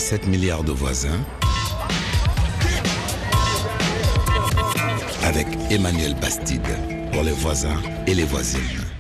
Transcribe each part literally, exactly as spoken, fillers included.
sept milliards de voisins avec Emmanuel Bastide pour les voisins et les voisines.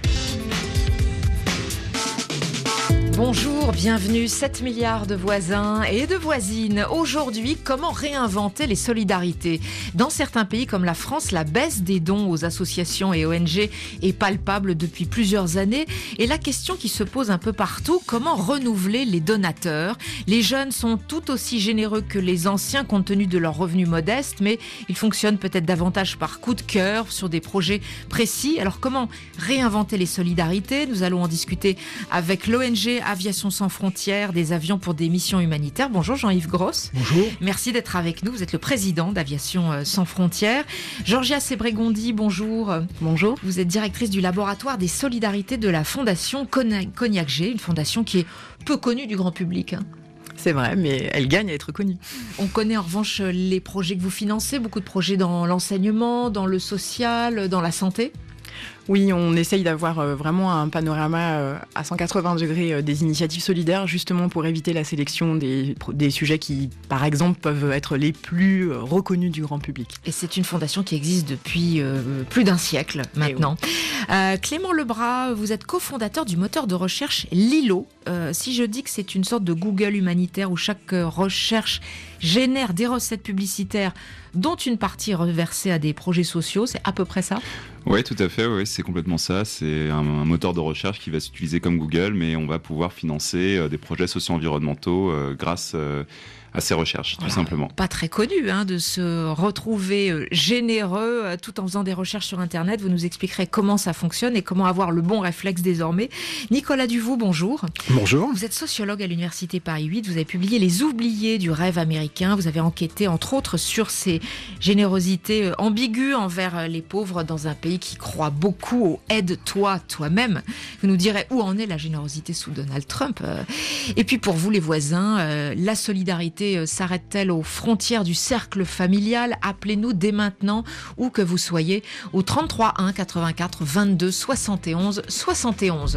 Bonjour, bienvenue, sept milliards de voisins et de voisines. Aujourd'hui, comment réinventer les solidarités ? Dans certains pays comme la France, la baisse des dons aux associations et O N G est palpable depuis plusieurs années. Et la question qui se pose un peu partout, comment renouveler les donateurs ? Les jeunes sont tout aussi généreux que les anciens compte tenu de leurs revenus modestes, mais ils fonctionnent peut-être davantage par coup de cœur sur des projets précis. Alors comment réinventer les solidarités ? Nous allons en discuter avec l'O N G Aviation sans frontières, des avions pour des missions humanitaires. Bonjour Jean-Yves Gross. Bonjour. Merci d'être avec nous. Vous êtes le président d'Aviation sans frontières. Georgia Sebregondi, bonjour. Bonjour. Vous êtes directrice du laboratoire des solidarités de la Fondation Cognac-G, une fondation qui est peu connue du grand public. Hein. C'est vrai, mais elle gagne à être connue. On connaît en revanche les projets que vous financez, beaucoup de projets dans l'enseignement, dans le social, dans la santé. Oui, on essaye d'avoir vraiment un panorama à cent quatre-vingts degrés des initiatives solidaires, justement pour éviter la sélection des, des sujets qui, par exemple, peuvent être les plus reconnus du grand public. Et c'est une fondation qui existe depuis euh, plus d'un siècle maintenant. Oui. Euh, Clément Lebras, vous êtes cofondateur du moteur de recherche Lilo. Euh, si je dis que c'est une sorte de Google humanitaire où chaque recherche génère des recettes publicitaires dont une partie est reversée à des projets sociaux, c'est à peu près ça ? Oui, tout à fait, ouais, c'est complètement ça. C'est un, un moteur de recherche qui va s'utiliser comme Google, mais on va pouvoir financer euh, des projets socio-environnementaux euh, grâce euh, à ces recherches, voilà, tout simplement. Pas très connu hein, de se retrouver euh, généreux euh, tout en faisant des recherches sur Internet. Vous nous expliquerez comment ça fonctionne et comment avoir le bon réflexe désormais. Nicolas Duvaux, bonjour. Bonjour. Vous êtes sociologue à l'Université Paris huit. Vous avez publié Les oubliés du rêve américain. Vous avez enquêté, entre autres, sur ces générosités euh, ambiguës envers les pauvres dans un pays qui croit beaucoup au « aide-toi toi-même ». Vous nous direz où en est la générosité sous Donald Trump. Et puis pour vous, les voisins, euh, la solidarité s'arrête-t-elle aux frontières du cercle familial ? Appelez-nous dès maintenant, où que vous soyez, au trente-trois un quatre-vingt-quatre vingt-deux soixante et onze soixante et onze.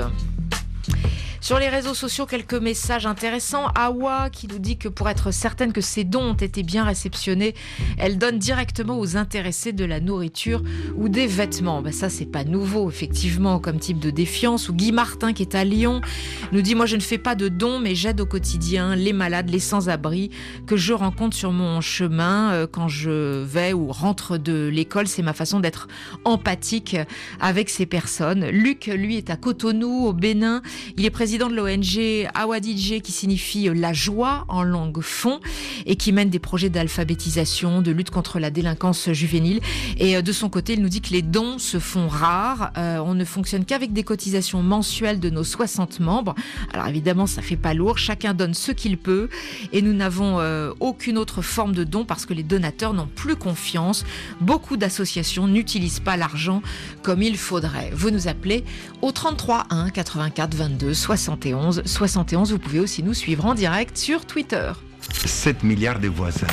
Sur les réseaux sociaux, quelques messages intéressants. Awa qui nous dit que pour être certaine que ses dons ont été bien réceptionnés, elle donne directement aux intéressés de la nourriture ou des vêtements. Ben ça, c'est pas nouveau, effectivement, comme type de défiance. Ou Guy Martin, qui est à Lyon, nous dit « Moi, je ne fais pas de dons, mais j'aide au quotidien les malades, les sans-abri que je rencontre sur mon chemin quand je vais ou rentre de l'école. C'est ma façon d'être empathique avec ces personnes. » Luc, lui, est à Cotonou, au Bénin. Il est président de l'O N G Awadidje, qui signifie la joie en langue fon, et qui mène des projets d'alphabétisation, de lutte contre la délinquance juvénile. Et de son côté, il nous dit que les dons se font rares. Euh, on ne fonctionne qu'avec des cotisations mensuelles de nos soixante membres. Alors évidemment, ça fait pas lourd. Chacun donne ce qu'il peut. Et nous n'avons euh, aucune autre forme de don parce que les donateurs n'ont plus confiance. Beaucoup d'associations n'utilisent pas l'argent comme il faudrait. Vous nous appelez au trente-trois un quatre-vingt-quatre vingt-deux soixante et onze soixante et onze. Vous pouvez aussi nous suivre en direct sur Twitter. sept milliards de voisins.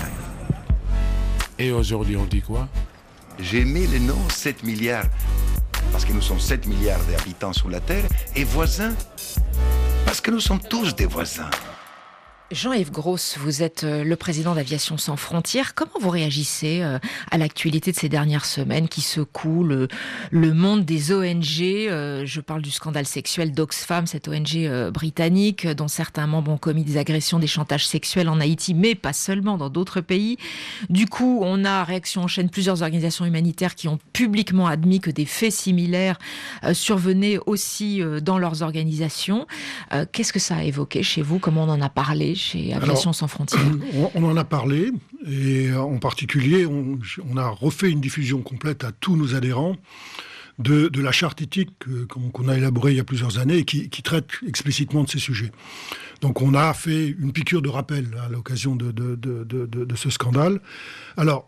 Et aujourd'hui, on dit quoi ? J'ai mis le nom sept milliards parce que nous sommes sept milliards d'habitants sur la Terre, et voisins parce que nous sommes tous des voisins. Jean-Yves Gross, vous êtes le président d'Aviation sans frontières. Comment vous réagissez à l'actualité de ces dernières semaines qui secoue le, le monde des O N G ? Je parle du scandale sexuel d'Oxfam, cette O N G britannique dont certains membres ont commis des agressions, des chantages sexuels en Haïti, mais pas seulement, dans d'autres pays. Du coup, on a, réaction en chaîne, plusieurs organisations humanitaires qui ont publiquement admis que des faits similaires survenaient aussi dans leurs organisations. Qu'est-ce que ça a évoqué chez vous ? Comment on en a parlé chez Aviation Alors, sans frontières ? On en a parlé, et en particulier, on, on a refait une diffusion complète à tous nos adhérents de, de la charte éthique qu'on, qu'on a élaborée il y a plusieurs années et qui, qui traite explicitement de ces sujets. Donc on a fait une piqûre de rappel à l'occasion de, de, de, de, de, de ce scandale. Alors,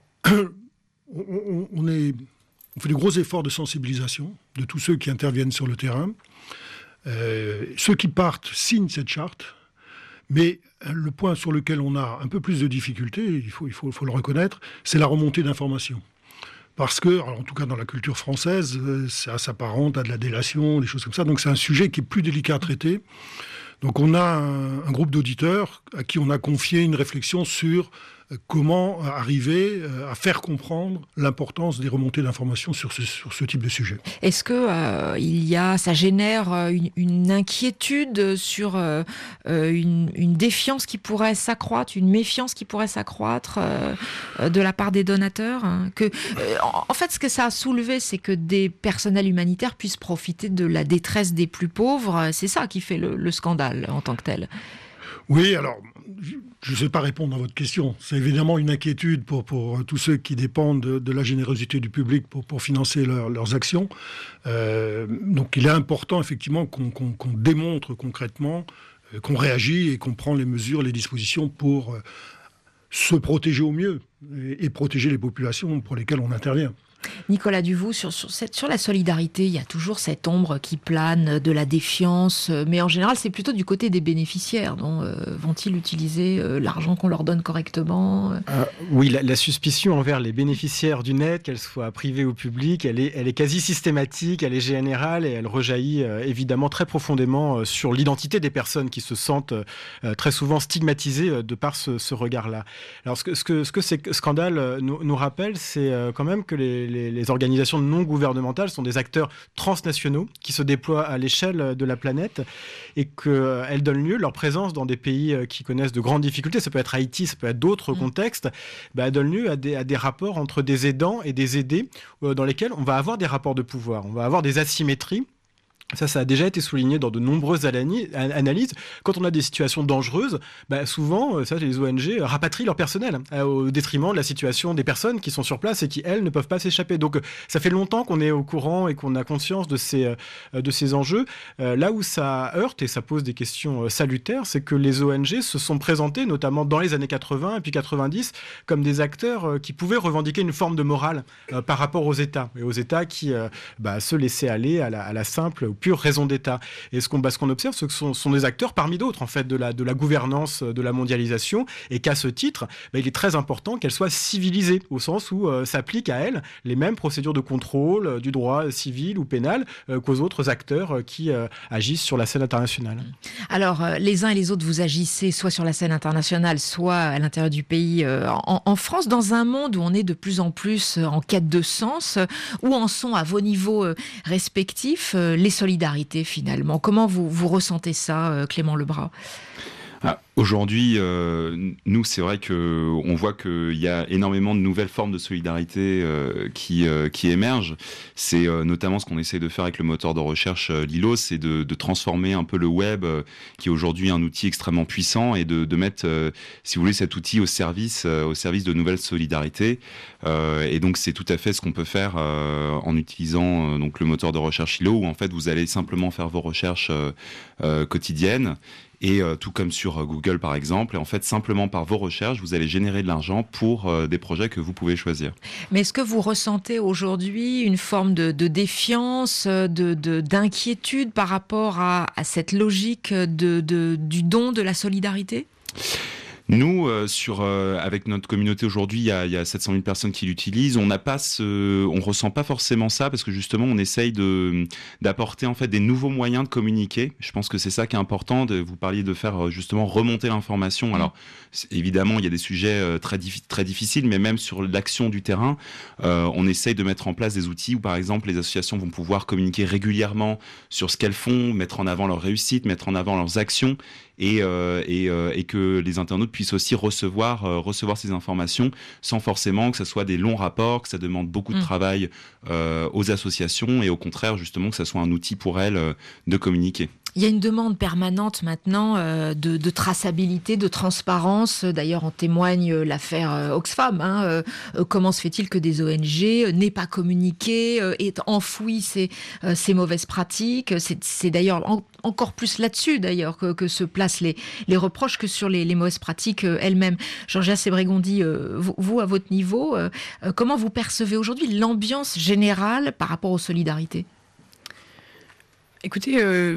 on, on, est, on fait de gros efforts de sensibilisation de tous ceux qui interviennent sur le terrain. Euh, ceux qui partent signent cette charte. Mais le point sur lequel on a un peu plus de difficultés, il faut, il faut, il faut le reconnaître, c'est la remontée d'informations. Parce que, alors en tout cas dans la culture française, ça s'apparente à de la délation, des choses comme ça. Donc c'est un sujet qui est plus délicat à traiter. Donc on a un, un groupe d'auditeurs à qui on a confié une réflexion sur comment arriver à faire comprendre l'importance des remontées d'informations sur ce, sur ce type de sujet. Est-ce que euh, il y a, ça génère une, une inquiétude sur euh, une, une défiance qui pourrait s'accroître, une méfiance qui pourrait s'accroître euh, de la part des donateurs, hein, que, euh, en fait, ce que ça a soulevé, c'est que des personnels humanitaires puissent profiter de la détresse des plus pauvres. C'est ça qui fait le, le scandale en tant que tel. Oui, alors, je ne sais pas répondre à votre question. C'est évidemment une inquiétude pour, pour tous ceux qui dépendent de, de la générosité du public pour, pour financer leur, leurs actions. Euh, donc il est important, effectivement, qu'on, qu'on, qu'on démontre concrètement, euh, qu'on réagit et qu'on prend les mesures, les dispositions pour euh, se protéger au mieux et, et protéger les populations pour lesquelles on intervient. Nicolas Duvaux, sur, sur, cette, sur la solidarité, il y a toujours cette ombre qui plane de la défiance, mais en général, c'est plutôt du côté des bénéficiaires. Donc, euh, vont-ils utiliser euh, l'argent qu'on leur donne correctement ? euh... Oui, la, la suspicion envers les bénéficiaires d'une aide, qu'elle soit privée ou publique, elle est, elle est quasi systématique, elle est générale et elle rejaillit euh, évidemment très profondément euh, sur l'identité des personnes qui se sentent euh, très souvent stigmatisées euh, de par ce, ce regard-là. Alors, ce que, ce que, ce que ces scandales euh, nous, nous rappellent, c'est euh, quand même que les Les, les organisations non gouvernementales sont des acteurs transnationaux qui se déploient à l'échelle de la planète et qu'elles donnent lieu, leur présence dans des pays qui connaissent de grandes difficultés, ça peut être Haïti, ça peut être d'autres mmh. contextes, bah, donnent lieu à des, à des rapports entre des aidants et des aidés euh, dans lesquels on va avoir des rapports de pouvoir, on va avoir des asymétries. Ça, ça a déjà été souligné dans de nombreuses analyses. Quand on a des situations dangereuses, bah souvent, ça, les O N G rapatrient leur personnel euh, au détriment de la situation des personnes qui sont sur place et qui, elles, ne peuvent pas s'échapper. Donc, ça fait longtemps qu'on est au courant et qu'on a conscience de ces, euh, de ces enjeux. Euh, là où ça heurte et ça pose des questions salutaires, c'est que les O N G se sont présentés, notamment dans les années quatre-vingts et puis quatre-vingt-dix, comme des acteurs qui pouvaient revendiquer une forme de morale euh, par rapport aux États. Et aux États qui euh, bah, se laissaient aller à la, à la simple pure raison d'État. Et ce qu'on, bah, ce qu'on observe, c'est que ce sont, sont des acteurs parmi d'autres, en fait, de la, de la gouvernance de la mondialisation, et qu'à ce titre, bah, il est très important qu'elle soit civilisée, au sens où euh, s'appliquent à elle les mêmes procédures de contrôle euh, du droit civil ou pénal euh, qu'aux autres acteurs euh, qui euh, agissent sur la scène internationale. Alors, euh, les uns et les autres, vous agissez soit sur la scène internationale, soit à l'intérieur du pays. Euh, en, en France, dans un monde où on est de plus en plus en quête de sens, où en sont à vos niveaux euh, respectifs euh, les solidarités finalement. Comment vous, vous ressentez ça, euh, Clément Lebras ? Ah, aujourd'hui, euh, nous, c'est vrai qu'on voit qu'il y a énormément de nouvelles formes de solidarité euh, qui, euh, qui émergent. C'est euh, notamment ce qu'on essaie de faire avec le moteur de recherche euh, Lilo, c'est de, de transformer un peu le web, euh, qui est aujourd'hui un outil extrêmement puissant, et de, de mettre, euh, si vous voulez, cet outil au service, euh, au service de nouvelles solidarités. Euh, et donc, c'est tout à fait ce qu'on peut faire euh, en utilisant euh, donc, le moteur de recherche Lilo, où en fait, vous allez simplement faire vos recherches euh, euh, quotidiennes. Et euh, tout comme sur euh, Google par exemple, et en fait simplement par vos recherches, vous allez générer de l'argent pour euh, des projets que vous pouvez choisir. Mais est-ce que vous ressentez aujourd'hui une forme de, de défiance, de, de, d'inquiétude par rapport à, à cette logique de, de, du don de la solidarité ? Nous, euh, sur, euh, avec notre communauté aujourd'hui, il y a, il y a sept cent mille personnes qui l'utilisent. On n'a pas ce, on ressent pas forcément ça parce que justement, on essaye de d'apporter en fait des nouveaux moyens de communiquer. Je pense que c'est ça qui est important. De, vous parliez de faire justement remonter l'information. Alors, évidemment, il y a des sujets euh, très diffi- très difficiles, mais même sur l'action du terrain, euh, on essaye de mettre en place des outils où, par exemple, les associations vont pouvoir communiquer régulièrement sur ce qu'elles font, mettre en avant leurs réussites, mettre en avant leurs actions. Et, euh, et, euh, et que les internautes puissent aussi recevoir, euh, recevoir ces informations sans forcément que ce soit des longs rapports, que ça demande beaucoup de mmh. travail euh, aux associations, et au contraire justement que ça soit un outil pour elles euh, de communiquer. Il y a une demande permanente maintenant euh, de, de traçabilité, de transparence. D'ailleurs, en témoigne l'affaire euh, Oxfam. Hein. Euh, comment se fait-il que des O N G euh, n'aient pas communiqué, euh, aient enfoui ces, euh, ces mauvaises pratiques ? C'est, c'est d'ailleurs en, encore plus là-dessus d'ailleurs que, que se placent les, les reproches que sur les, les mauvaises pratiques euh, elles-mêmes. Georgia Sebregondi, euh, vous, vous, à votre niveau, euh, euh, comment vous percevez aujourd'hui l'ambiance générale par rapport aux solidarités ? Écoutez, euh,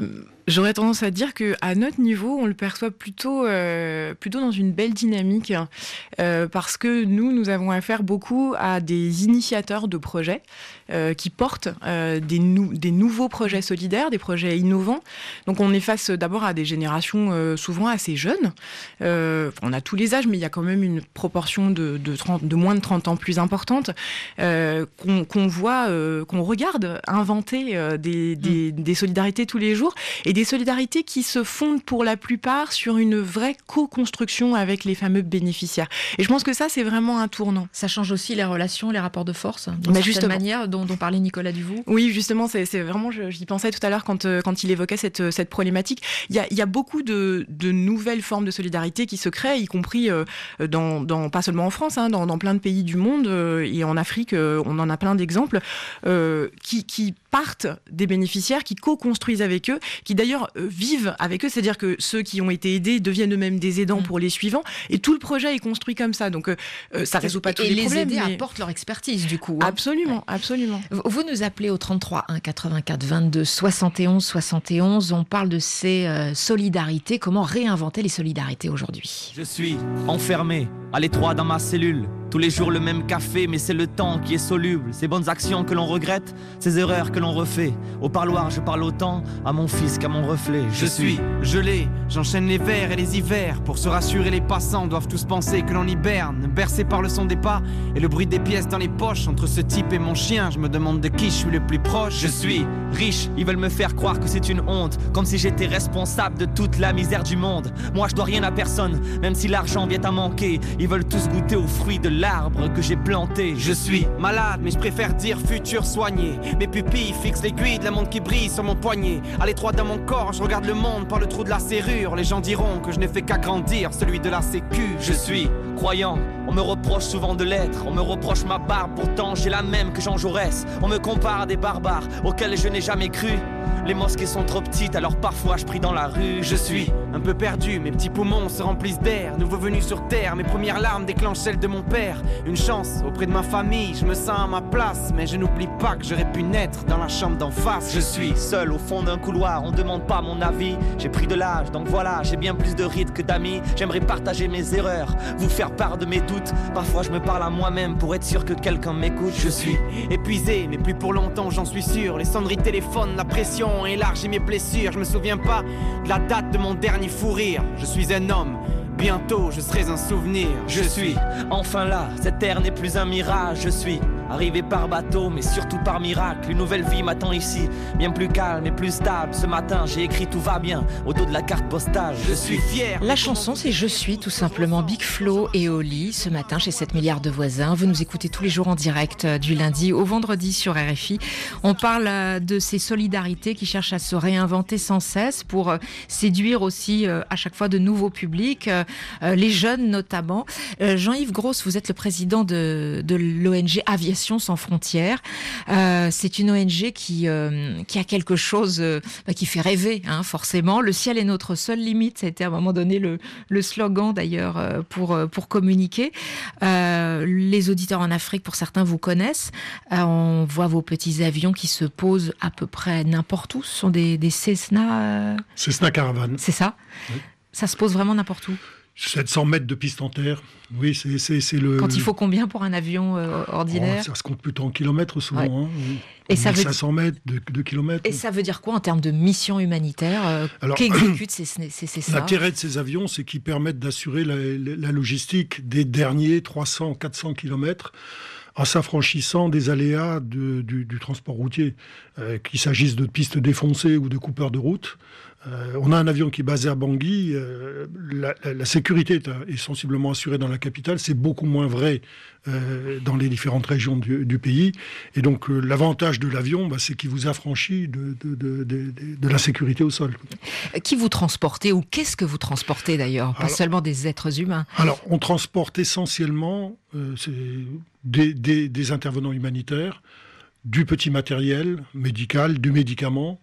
J'aurais tendance à dire qu'à notre niveau, on le perçoit plutôt, euh, plutôt dans une belle dynamique, euh, parce que nous, nous avons affaire beaucoup à des initiateurs de projets euh, qui portent euh, des, nou- des nouveaux projets solidaires, des projets innovants. Donc on est face d'abord à des générations euh, souvent assez jeunes. Euh, on a tous les âges, mais il y a quand même une proportion de, de, trente, de moins de trente ans plus importante, euh, qu'on, qu'on voit, euh, qu'on regarde inventer euh, des, des, des solidarités tous les jours, et des solidarités qui se fondent pour la plupart sur une vraie co-construction avec les fameux bénéficiaires. Et je pense que ça, c'est vraiment un tournant. Ça change aussi les relations, les rapports de force, d'une bah certaine justement. manière, dont, dont parlait Nicolas Duvaux. Oui, justement, c'est, c'est vraiment, je, j'y pensais tout à l'heure quand, euh, quand il évoquait cette, cette problématique. Il y a, il y a beaucoup de, de nouvelles formes de solidarité qui se créent, y compris euh, dans, dans, pas seulement en France, hein, dans, dans plein de pays du monde, euh, et en Afrique, euh, on en a plein d'exemples, euh, qui, qui partent des bénéficiaires, qui co-construisent avec eux, qui d'ailleurs euh, vivent avec eux, c'est-à-dire que ceux qui ont été aidés deviennent eux-mêmes des aidants mmh. pour les suivants, et tout le projet est construit comme ça. Donc euh, ça résout pas tous les, les problèmes. Et les aidés mais... apportent leur expertise, du coup. Hein. Absolument, ouais. absolument. Vous nous appelez au trente-trois un quatre-vingt-quatre vingt-deux soixante et onze soixante et onze. On parle de ces euh, solidarités. Comment réinventer les solidarités aujourd'hui ? Je suis enfermé, à l'étroit dans ma cellule. Tous les jours le même café, mais c'est le temps qui est soluble. Ces bonnes actions que l'on regrette, ces erreurs que l'on refait. Au parloir, je parle autant à mon fils qu'à mon reflet. Je, je suis gelé, j'enchaîne les vers et les hivers. Pour se rassurer, les passants doivent tous penser que l'on hiberne. Bercé par le son des pas et le bruit des pièces dans les poches. Entre ce type et mon chien, je me demande de qui je suis le plus proche. Je suis riche, ils veulent me faire croire que c'est une honte. Comme si j'étais responsable de toute la misère du monde. Moi je dois rien à personne, même si l'argent vient à manquer. Ils veulent tous goûter aux fruits de l'arbre que j'ai planté. Je suis malade, mais je préfère dire futur soigné. Mes pupilles fixent l'aiguille de la montre qui brille sur mon poignet. À l'étroit dans mon corps, je regarde le monde par le trou de la serrure. Les gens diront que je n'ai fait qu'agrandir celui de la sécu. Je suis croyant, on me reproche souvent de l'être. On me reproche ma barbe, pourtant j'ai la même que Jean Jaurès. On me compare à des barbares auxquels je n'ai jamais cru. Les mosquées sont trop petites, alors parfois je prie dans la rue. Je suis un peu perdu, mes petits poumons se remplissent d'air. Nouveau venu sur terre, mes premières larmes déclenchent celles de mon père. Une chance auprès de ma famille, je me sens à ma place. Mais je n'oublie pas que j'aurais pu naître dans la chambre d'en face. Je suis seul au fond d'un couloir, on demande pas mon avis. J'ai pris de l'âge, donc voilà, j'ai bien plus de rides que d'amis. J'aimerais partager mes erreurs, vous faire part de mes doutes. Parfois je me parle à moi-même pour être sûr que quelqu'un m'écoute. Je suis épuisé, mais plus pour longtemps, j'en suis sûr. Les sonneries de téléphone, la pression élargit mes blessures. Je me souviens pas de la date de mon dernier fou rire. Je suis un homme, bientôt je serai un souvenir. Je suis enfin là, cette terre n'est plus un mirage. Je suis arrivé par bateau, mais surtout par miracle. Une nouvelle vie m'attend ici, bien plus calme et plus stable. Ce matin, j'ai écrit tout va bien au dos de la carte postale. Je suis fier. La chanson, c'est Je suis, tout simplement. Big Flo et Oli, ce matin chez sept milliards de voisins. Vous nous écoutez tous les jours en direct, du lundi au vendredi sur R F I. On parle de ces solidarités qui cherchent à se réinventer sans cesse pour séduire aussi à chaque fois de nouveaux publics, les jeunes notamment. Jean-Yves Gross, vous êtes le président de, de l'O N G Aviation Sans Frontières. Euh, c'est une O N G qui, euh, qui a quelque chose euh, bah, qui fait rêver, hein, forcément. Le ciel est notre seule limite. Ça a été à un moment donné le, le slogan d'ailleurs euh, pour, euh, pour communiquer. Euh, les auditeurs en Afrique, pour certains, vous connaissent. Euh, on voit vos petits avions qui se posent à peu près n'importe où. Ce sont des, des Cessna... Euh... Cessna Caravan. C'est ça oui. Ça se pose vraiment n'importe où. sept cents mètres de piste en terre. Oui, c'est, c'est, c'est le... Quand il faut combien pour un avion euh, ordinaire ? oh, ça se compte plutôt en kilomètres souvent. Ouais. Hein, oui. Et ça veut cinq cents mètres de, de kilomètres. Et ça veut dire quoi en termes de mission humanitaire euh, Alors, qu'exécutent ces, ces, ces ça L'intérêt de ces avions, c'est qu'ils permettent d'assurer la, la logistique des derniers trois cents à quatre cents kilomètres en s'affranchissant des aléas de, du, du transport routier, euh, qu'il s'agisse de pistes défoncées ou de coupeurs de route. Euh, on a un avion qui est basé à Bangui. Euh, la, la, la sécurité est, est sensiblement assurée dans la capitale. C'est beaucoup moins vrai euh, dans les différentes régions du, du pays. Et donc, euh, l'avantage de l'avion, bah, c'est qu'il vous affranchit de, de, de, de, de, de l'insécurité au sol. Qui vous transportez ou qu'est-ce que vous transportez d'ailleurs ? Pas alors, seulement des êtres humains. Alors, on transporte essentiellement euh, c'est des, des, des intervenants humanitaires, du petit matériel médical, du médicament,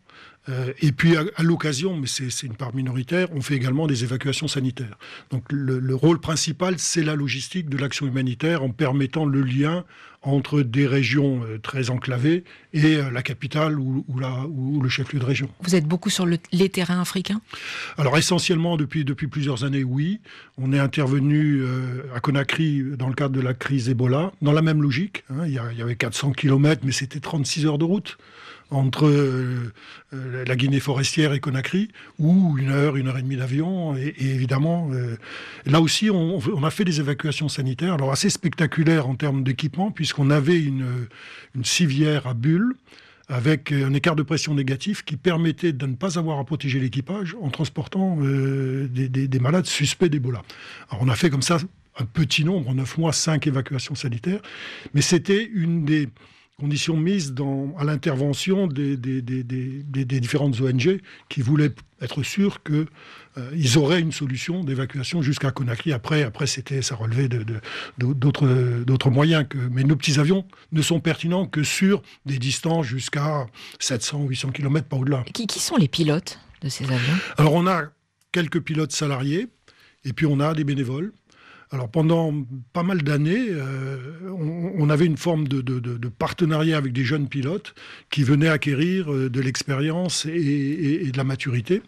Euh, et puis, à, à l'occasion, mais c'est, c'est une part minoritaire, on fait également des évacuations sanitaires. Donc, le, le rôle principal, c'est la logistique de l'action humanitaire en permettant le lien entre des régions euh, très enclavées et euh, la capitale ou, ou, la, ou le chef-lieu de région. Vous êtes beaucoup sur le, les terrains africains ? Alors essentiellement depuis, depuis plusieurs années, oui. On est intervenu euh, à Conakry dans le cadre de la crise Ebola, dans la même logique. Hein. Il y, a, il y avait quatre cents kilomètres, mais c'était trente-six heures de route entre euh, euh, la Guinée forestière et Conakry, ou une heure, une heure et demie d'avion. Et, et évidemment, euh, là aussi, on, on a fait des évacuations sanitaires, alors assez spectaculaires en termes d'équipement, puisqu'on avait une, une civière à bulles, avec un écart de pression négatif qui permettait de ne pas avoir à protéger l'équipage en transportant euh, des, des, des malades suspects d'Ebola. Alors on a fait comme ça un petit nombre, en neuf mois, cinq évacuations sanitaires, mais c'était une des conditions mises dans, à l'intervention des, des, des, des, des, des différentes O N G qui voulaient être sûrs qu'ils euh, auraient une solution d'évacuation jusqu'à Conakry. Après, après c'était, ça relevait de, de, de, d'autres, d'autres moyens. Que, mais nos petits avions ne sont pertinents que sur des distances jusqu'à sept cents, huit cents kilomètres, pas au-delà. Qui, qui sont les pilotes de ces avions ? Alors, on a quelques pilotes salariés et puis on a des bénévoles. Alors pendant pas mal d'années, euh, on, on avait une forme de, de, de, de partenariat avec des jeunes pilotes qui venaient acquérir euh, de l'expérience et, et, et de la maturité.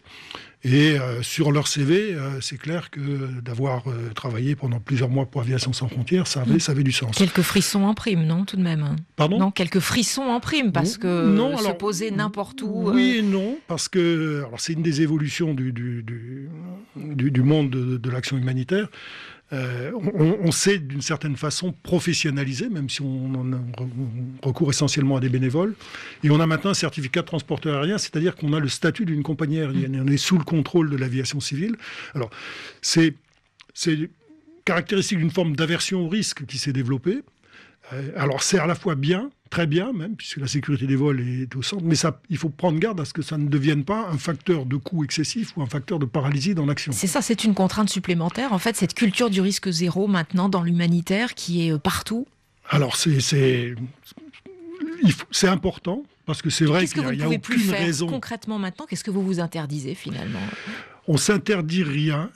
Et euh, sur leur C V, euh, c'est clair que d'avoir euh, travaillé pendant plusieurs mois pour Aviation Sans Frontières, ça avait, ça avait du sens. Quelques frissons en prime, non, tout de même ? Pardon ? Non, quelques frissons en prime, parce que non, alors, se poser n'importe où... Oui euh... et non, parce que alors, c'est une des évolutions du, du, du, du, du monde de, de l'action humanitaire. Euh, on, on s'est d'une certaine façon professionnalisé, même si on, on, on recourt essentiellement à des bénévoles. Et on a maintenant un certificat de transporteur aérien, c'est-à-dire qu'on a le statut d'une compagnie aérienne. Et on est sous le contrôle de l'aviation civile. Alors, c'est, c'est caractéristique d'une forme d'aversion au risque qui s'est développée. Euh, alors, c'est à la fois bien, très bien même, puisque la sécurité des vols est au centre, mais ça, il faut prendre garde à ce que ça ne devienne pas un facteur de coût excessif ou un facteur de paralysie dans l'action. C'est ça, c'est une contrainte supplémentaire, en fait, cette culture du risque zéro maintenant dans l'humanitaire qui est partout. Alors, c'est, c'est, il faut, c'est important, parce que c'est vrai qu'est-ce qu'il n'y a, que vous ne pouvez plus faire raison. Concrètement maintenant, qu'est-ce que vous vous interdisez finalement ? On ne s'interdit rien,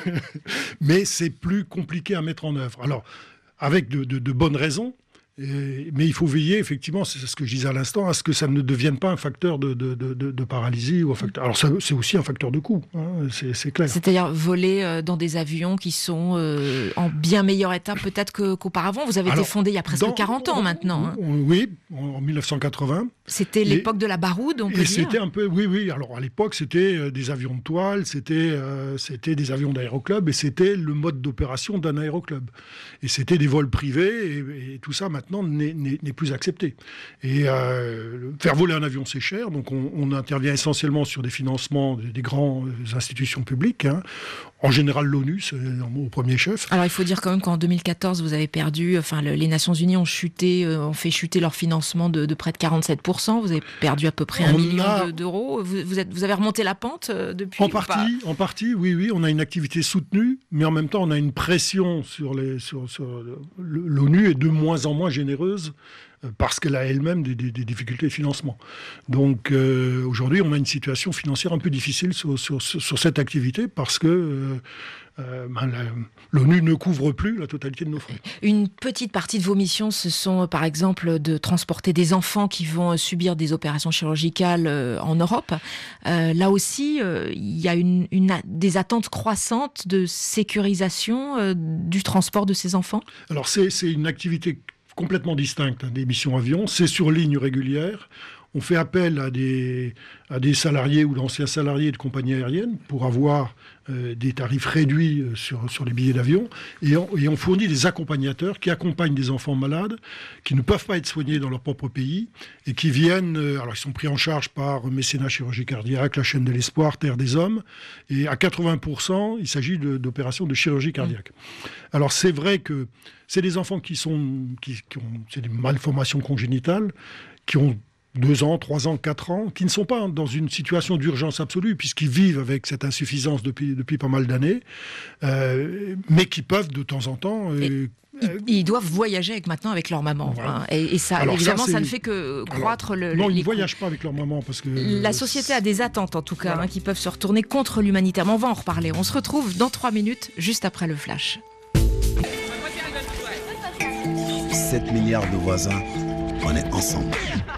mais c'est plus compliqué à mettre en œuvre. Alors, avec de, de, de bonnes raisons, et, mais il faut veiller, effectivement, c'est ce que je disais à l'instant, à ce que ça ne devienne pas un facteur de, de, de, de paralysie. Ou un facteur... Alors, ça, c'est aussi un facteur de coût, hein, c'est, c'est clair. C'est-à-dire voler euh, dans des avions qui sont euh, en bien meilleur état peut-être que, qu'auparavant. Vous avez Alors, été fondé il y a presque dans, quarante ans on, maintenant. Hein. On, oui, en dix-neuf cent quatre-vingts. C'était l'époque et, de la baroude, on peut et dire. C'était un peu, oui, oui. Alors, à l'époque, c'était euh, des avions de toile, c'était, euh, c'était des avions d'aéroclub, et c'était le mode d'opération d'un aéroclub. Et c'était des vols privés, et, et tout ça, maintenant, n'est, n'est, n'est plus accepté. Et euh, faire voler un avion, c'est cher, donc on, on intervient essentiellement sur des financements des, des grandes institutions publiques. Hein. En général, l'ONU, c'est au premier chef. Alors, il faut dire quand même qu'en deux mille quatorze, vous avez perdu, enfin, le, les Nations Unies ont chuté, euh, ont fait chuter leur financement de, de près de quarante-sept pour cent. Vous avez perdu à peu près un on million a... de, d'euros. Vous, vous, êtes, vous avez remonté la pente euh, depuis En partie, en partie, oui, oui. On a une activité soutenue, mais en même temps, on a une pression sur les, sur, sur l'ONU est de moins en moins généreuse parce qu'elle a elle-même des, des, des difficultés de financement. Donc euh, aujourd'hui, on a une situation financière un peu difficile sur, sur, sur cette activité parce que euh, euh, ben, la, l'ONU ne couvre plus la totalité de nos frais. Une petite partie de vos missions, ce sont par exemple de transporter des enfants qui vont subir des opérations chirurgicales euh, en Europe. Euh, là aussi, euh, il y a une, une, des attentes croissantes de sécurisation euh, du transport de ces enfants. Alors c'est, c'est une activité complètement distincte hein, des missions avions. C'est sur ligne régulière. On fait appel à des, à des salariés ou d'anciens salariés de compagnies aériennes pour avoir euh, des tarifs réduits euh, sur, sur les billets d'avion. Et on, et on fournit des accompagnateurs qui accompagnent des enfants malades qui ne peuvent pas être soignés dans leur propre pays et qui viennent... Euh, alors, ils sont pris en charge par Mécénat Chirurgie Cardiaque, la Chaîne de l'Espoir, Terre des Hommes. Et à quatre-vingts pour cent, il s'agit de, d'opérations de chirurgie cardiaque. Mmh. Alors, c'est vrai que c'est des enfants qui sont... Qui, qui ont, c'est des malformations congénitales, qui ont deux ans, trois ans, quatre ans, qui ne sont pas dans une situation d'urgence absolue, puisqu'ils vivent avec cette insuffisance depuis, depuis pas mal d'années, euh, mais qui peuvent de temps en temps euh, Ils, ils doivent voyager avec, maintenant avec leur maman. Voilà. Hein, et, et ça, Alors évidemment, ça, ça ne fait que croître Alors, le. non, les ils ne coûts. voyagent pas avec leur maman parce que La société a des attentes, en tout cas, voilà. hein, qui peuvent se retourner contre l'humanitaire. Mais on va en reparler. On se retrouve dans trois minutes, juste après le flash. sept milliards de voisins, on est ensemble.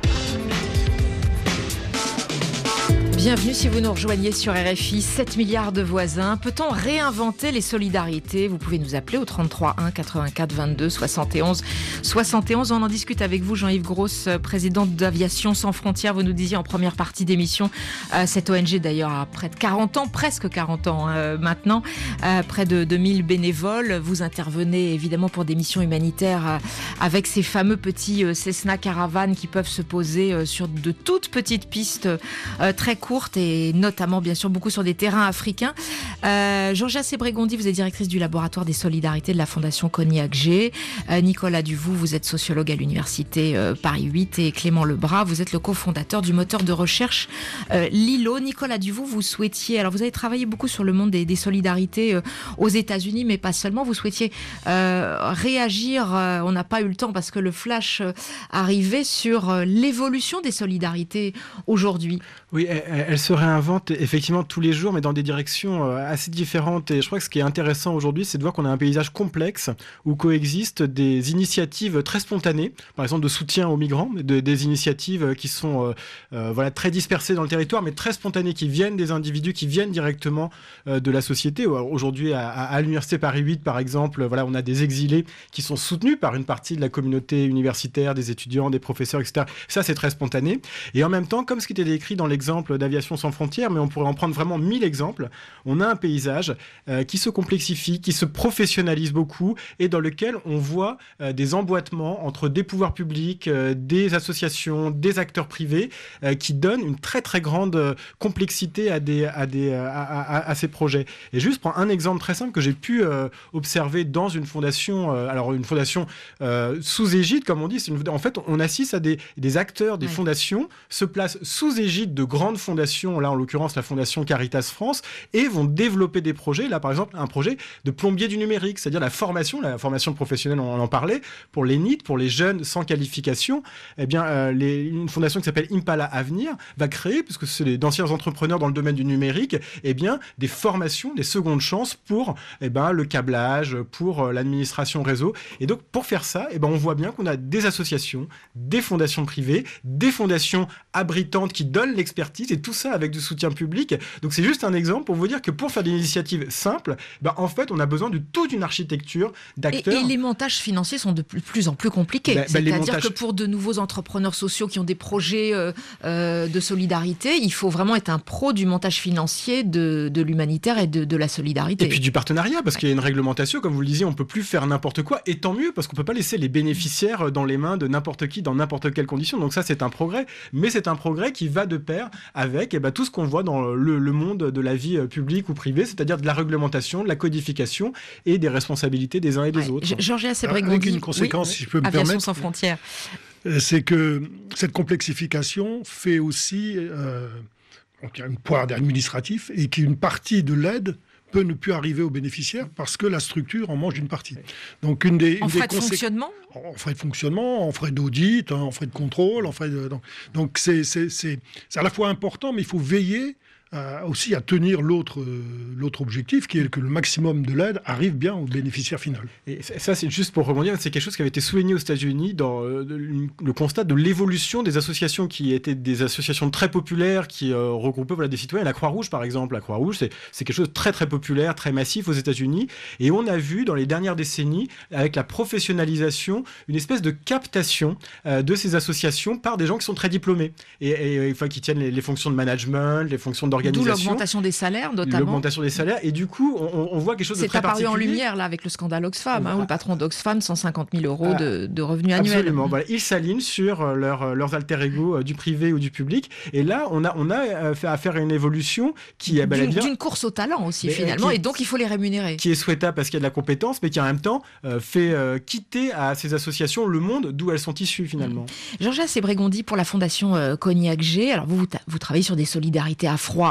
Bienvenue si vous nous rejoignez sur R F I, sept milliards de voisins. Peut-on réinventer les solidarités ? Vous pouvez nous appeler au trente-trois un quatre-vingt-quatre vingt-deux soixante et onze soixante et onze. On en discute avec vous, Jean-Yves Gross, président d'Aviation Sans Frontières. Vous nous disiez en première partie d'émission, euh, cette O N G d'ailleurs a près de quarante ans, presque quarante ans euh, maintenant, euh, près de deux mille bénévoles. Vous intervenez évidemment pour des missions humanitaires euh, avec ces fameux petits euh, Cessna Caravan qui peuvent se poser euh, sur de toutes petites pistes euh, très courtes et notamment bien sûr beaucoup sur des terrains africains. Euh, Georgia Sebregondi, vous êtes directrice du laboratoire des solidarités de la Fondation Cognac-G. Euh, Nicolas Duvou, vous êtes sociologue à l'université euh, Paris huit et Clément Lebras, vous êtes le cofondateur du moteur de recherche euh, Lilo. Nicolas Duvou, vous souhaitiez, alors vous avez travaillé beaucoup sur le monde des, des solidarités euh, aux États-Unis, mais pas seulement, vous souhaitiez euh, réagir, euh, on n'a pas eu le temps parce que le flash euh, arrivait sur euh, l'évolution des solidarités aujourd'hui. Oui, elle, elle se réinvente effectivement tous les jours, mais dans des directions assez différentes. Et je crois que ce qui est intéressant aujourd'hui, c'est de voir qu'on a un paysage complexe où coexistent des initiatives très spontanées, par exemple de soutien aux migrants, de, des initiatives qui sont euh, euh, voilà, très dispersées dans le territoire, mais très spontanées, qui viennent des individus, qui viennent directement euh, de la société. Aujourd'hui, à, à l'université Paris huit, par exemple, voilà, on a des exilés qui sont soutenus par une partie de la communauté universitaire, des étudiants, des professeurs, et cetera. Ça, c'est très spontané. Et en même temps, comme ce qui était décrit dans l'exemple d'Aviation Sans Frontières, mais on pourrait en prendre vraiment mille exemples, on a un paysage euh, qui se complexifie, qui se professionnalise beaucoup et dans lequel on voit euh, des emboîtements entre des pouvoirs publics, euh, des associations, des acteurs privés euh, qui donnent une très très grande euh, complexité à, des, à, des, à, à, à ces projets. Et juste prendre un exemple très simple que j'ai pu euh, observer dans une fondation, euh, alors une fondation euh, sous égide, comme on dit, c'est une, en fait on assiste à des, des acteurs, des ouais. fondations, se placent sous égide de grandes fondations, là en l'occurrence la fondation Caritas France, et vont développer des projets, là par exemple un projet de plombier du numérique, c'est-à-dire la formation, la formation professionnelle, on en parlait, pour les N I T, pour les jeunes sans qualification, eh bien euh, les, une fondation qui s'appelle Impala Avenir va créer, puisque c'est d'anciens entrepreneurs dans le domaine du numérique, eh bien des formations, des secondes chances pour eh ben, le câblage, pour euh, l'administration réseau. Et donc pour faire ça, eh ben, on voit bien qu'on a des associations, des fondations privées, des fondations abritantes qui donnent l'expertise, et tout ça avec du soutien public. Donc c'est juste un exemple pour vous dire que pour faire des initiatives simples, ben, en fait on a besoin de toute une architecture d'acteurs. Et, et les montages financiers sont de plus en plus compliqués. Ben, C'est-à-dire ben, montages... que pour de nouveaux entrepreneurs sociaux qui ont des projets euh, euh, de solidarité, il faut vraiment être un pro du montage financier de, de l'humanitaire et de, de la solidarité. Et puis du partenariat, parce ouais. qu'il y a une réglementation, comme vous le disiez, on ne peut plus faire n'importe quoi, et tant mieux, parce qu'on ne peut pas laisser les bénéficiaires dans les mains de n'importe qui, dans n'importe quelle condition. Donc ça c'est un progrès, mais c'est un progrès qui va de pair avec eh ben, tout ce qu'on voit dans le, le monde de la vie publique ou privée, c'est-à-dire de la réglementation, de la codification et des responsabilités des uns et des ouais. autres. Georgia Sebregondi. Avec une conséquence, oui, si je peux me Aviation permettre. Sans Frontières. C'est que cette complexification fait aussi euh, donc il y a une poids administratif et qu'une partie de l'aide peut ne plus arriver aux bénéficiaires parce que la structure en mange une partie. Donc une des, en une frais des de consé... fonctionnement En frais de fonctionnement, en frais d'audit, hein, en frais de contrôle, en frais de... Donc, donc c'est, c'est, c'est, c'est à la fois important, mais il faut veiller Euh, aussi à tenir l'autre, euh, l'autre objectif, qui est que le maximum de l'aide arrive bien au bénéficiaire final. Et ça, c'est juste pour rebondir, c'est quelque chose qui avait été souligné aux États-Unis dans euh, le constat de l'évolution des associations qui étaient des associations très populaires, qui euh, regroupaient voilà, des citoyens. La Croix-Rouge, par exemple. La Croix-Rouge, c'est, c'est quelque chose de très, très populaire, très massif aux États-Unis. Et on a vu, dans les dernières décennies, avec la professionnalisation, une espèce de captation euh, de ces associations par des gens qui sont très diplômés et, et, et enfin, qui tiennent les, les fonctions de management, les fonctions d'organisation. D'où l'augmentation des salaires, notamment. L'augmentation des salaires. Et du coup, on, on voit quelque chose de très particulier. C'est apparu en lumière, là, avec le scandale Oxfam, hein, où le patron d'Oxfam, cent cinquante mille euros de, de revenus annuels. Absolument. Voilà. Ils s'alignent sur leur, leurs alter ego euh, du privé ou du public. Et là, on a, on a fait affaire à une évolution qui est... D'une, d'une course au talent aussi, mais finalement. Est, et donc, il faut les rémunérer. Qui est souhaitable parce qu'il y a de la compétence, mais qui, en même temps, euh, fait euh, quitter à ces associations le monde d'où elles sont issues, finalement. Mmh. Georgia Sebregondi, pour la Fondation euh, Cognac-G, alors vous, vous, vous travaillez sur des solidarités à froid,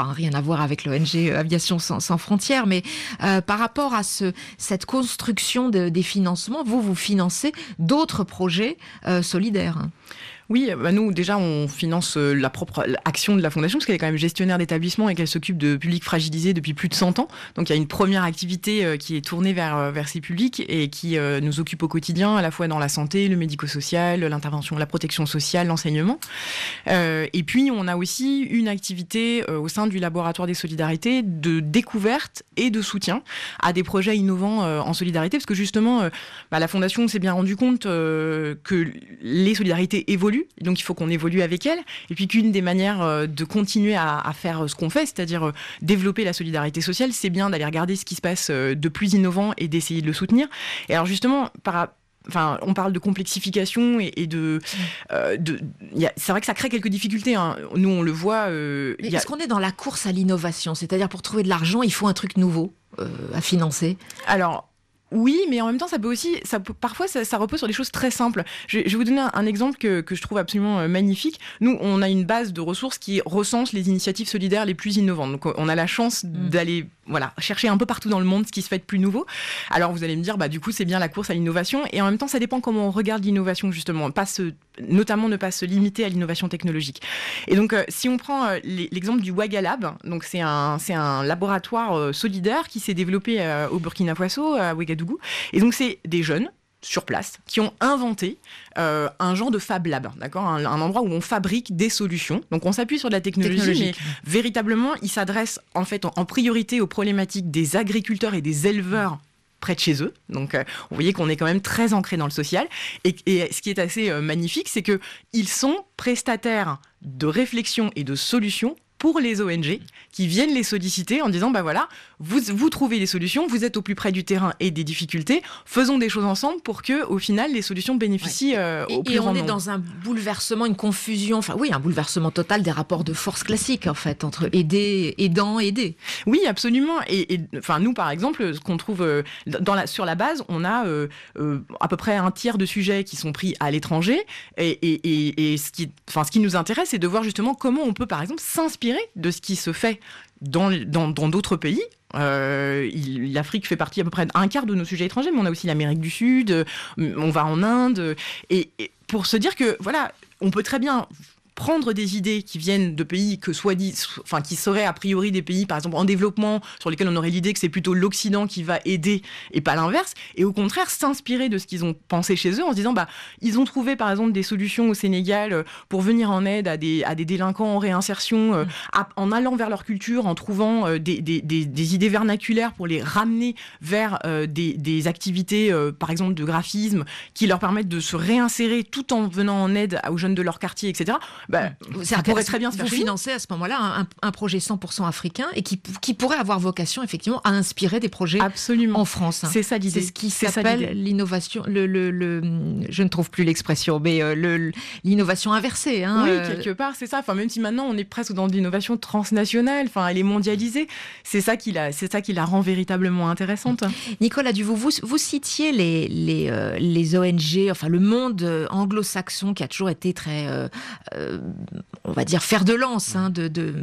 hein, rien à voir avec l'O N G Aviation sans, sans frontières, mais euh, par rapport à ce, cette construction de, des financements, vous, vous financez d'autres projets euh, solidaires. Oui, bah nous, déjà, on finance la propre action de la Fondation, parce qu'elle est quand même gestionnaire d'établissement et qu'elle s'occupe de publics fragilisés depuis plus de cent ans. Donc, il y a une première activité qui est tournée vers, vers ces publics et qui euh, nous occupe au quotidien, à la fois dans la santé, le médico-social, l'intervention, la protection sociale, l'enseignement. Euh, et puis, on a aussi une activité euh, au sein du Laboratoire des Solidarités de découverte et de soutien à des projets innovants euh, en solidarité, parce que justement, euh, bah, la Fondation s'est bien rendu compte euh, que les solidarités évoluent. Donc il faut qu'on évolue avec elle, et puis qu'une des manières de continuer à, à faire ce qu'on fait, c'est-à-dire développer la solidarité sociale, c'est bien d'aller regarder ce qui se passe de plus innovant et d'essayer de le soutenir. Et alors justement, par Enfin, on parle de complexification et, et de, euh, de y a, c'est vrai que ça crée quelques difficultés. Hein. Nous, on le voit. Euh, Mais y a... est-ce qu'on est dans la course à l'innovation ? C'est-à-dire pour trouver de l'argent, il faut un truc nouveau euh, à financer. Alors. Oui, mais en même temps, ça peut aussi, ça peut, parfois, ça, ça repose sur des choses très simples. Je, je vais vous donner un, un exemple que, que je trouve absolument magnifique. Nous, on a une base de ressources qui recense les initiatives solidaires les plus innovantes. Donc, on a la chance mmh. d'aller, voilà, chercher un peu partout dans le monde ce qui se fait de plus nouveau. Alors, vous allez me dire, bah, du coup, c'est bien la course à l'innovation. Et en même temps, ça dépend comment on regarde l'innovation, justement. Pas se, notamment, ne pas se limiter à l'innovation technologique. Et donc, euh, si on prend euh, l'exemple du Wagalab, donc c'est un, c'est un laboratoire euh, solidaire qui s'est développé euh, au Burkina Faso, à Ouagadougou. Et donc, c'est des jeunes sur place qui ont inventé euh, un genre de Fab Lab, d'accord, un, un endroit où on fabrique des solutions. Donc, on s'appuie sur de la technologie, mais véritablement, ils s'adressent en fait en, en priorité aux problématiques des agriculteurs et des éleveurs près de chez eux. Donc, euh, vous voyez qu'on est quand même très ancré dans le social. Et, et ce qui est assez euh, magnifique, c'est qu'ils sont prestataires de réflexion et de solutions pour les O N G qui viennent les solliciter en disant bah voilà, vous, vous trouvez des solutions, vous êtes au plus près du terrain et des difficultés, faisons des choses ensemble pour que au final les solutions bénéficient ouais. euh, au et, plus et grand nombre. Et on est dans un bouleversement, une confusion, enfin oui, un bouleversement total des rapports de force classiques en fait entre aider, aidant, aider. Oui, absolument. Et, et enfin nous par exemple, ce qu'on trouve euh, dans la, sur la base, on a euh, euh, à peu près un tiers de sujets qui sont pris à l'étranger et, et, et, et ce qui, enfin ce qui nous intéresse, c'est de voir justement comment on peut par exemple s'inspirer de ce qui se fait dans, dans, dans d'autres pays. Euh, il, L'Afrique fait partie à peu près d'un quart de nos sujets étrangers, mais on a aussi l'Amérique du Sud, on va en Inde, et, et pour se dire que voilà, on peut très bien prendre des idées qui viennent de pays que soit dit, enfin qui seraient a priori des pays par exemple en développement sur lesquels on aurait l'idée que c'est plutôt l'Occident qui va aider et pas l'inverse, et au contraire s'inspirer de ce qu'ils ont pensé chez eux en se disant bah ils ont trouvé par exemple des solutions au Sénégal pour venir en aide à des à des délinquants en réinsertion euh, à, en allant vers leur culture, en trouvant euh, des, des, des des idées vernaculaires pour les ramener vers euh, des des activités euh, par exemple de graphisme qui leur permettent de se réinsérer tout en venant en aide aux jeunes de leur quartier, et cetera. Bah, ça pourrait très bien se faire. Vous financez à ce moment-là un, un projet cent pour cent africain et qui, qui pourrait avoir vocation effectivement à inspirer des projets Absolument. En France. C'est ça l'idée. C'est ce qui s'appelle l'innovation, le, le, le, je ne trouve plus l'expression, mais euh, le, l'innovation inversée. Hein, oui, euh... quelque part, c'est ça. Enfin, même si maintenant on est presque dans l'innovation transnationale, enfin, elle est mondialisée, c'est ça qui la, c'est ça qui la rend véritablement intéressante. Nicolas Duvaux, vous, vous citiez les, les, euh, les O N G, enfin le monde anglo-saxon qui a toujours été très... Euh, euh, on va dire fer de lance hein, de, de,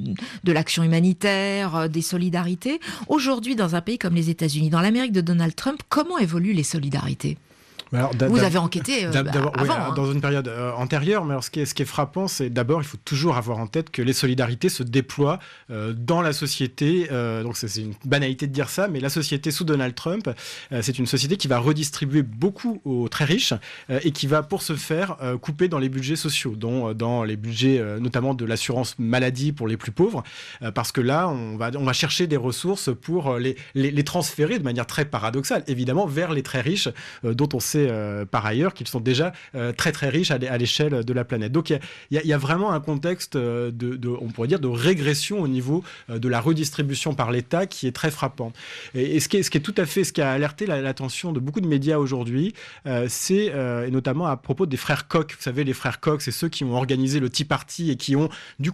de l'action humanitaire, des solidarités. Aujourd'hui, dans un pays comme les États-Unis, dans l'Amérique de Donald Trump, comment évoluent les solidarités ? Alors, vous avez enquêté euh, d'abord, avant. Oui, hein. Dans une période euh, antérieure, mais alors ce qui est, ce qui est frappant, c'est d'abord, il faut toujours avoir en tête que les solidarités se déploient euh, dans la société. Euh, donc c'est, c'est une banalité de dire ça, mais la société sous Donald Trump, euh, c'est une société qui va redistribuer beaucoup aux très riches euh, et qui va, pour ce faire, euh, couper dans les budgets sociaux, dont euh, dans les budgets euh, notamment de l'assurance maladie pour les plus pauvres, euh, parce que là, on va, on va chercher des ressources pour les, les, les transférer de manière très paradoxale, évidemment, vers les très riches, euh, dont on sait Euh, par ailleurs qu'ils sont déjà euh, très très riches à, à l'échelle de la planète. Donc il y, y, y a vraiment un contexte euh, de, de, on pourrait dire, de régression au niveau euh, de la redistribution par l'État qui est très frappant. Et, et ce, qui est, ce qui est tout à fait, ce qui a alerté la, l'attention de beaucoup de médias aujourd'hui, euh, c'est euh, et notamment à propos des frères Koch. Vous savez, les frères Koch, c'est ceux qui ont organisé le Tea Party et qui ont du coup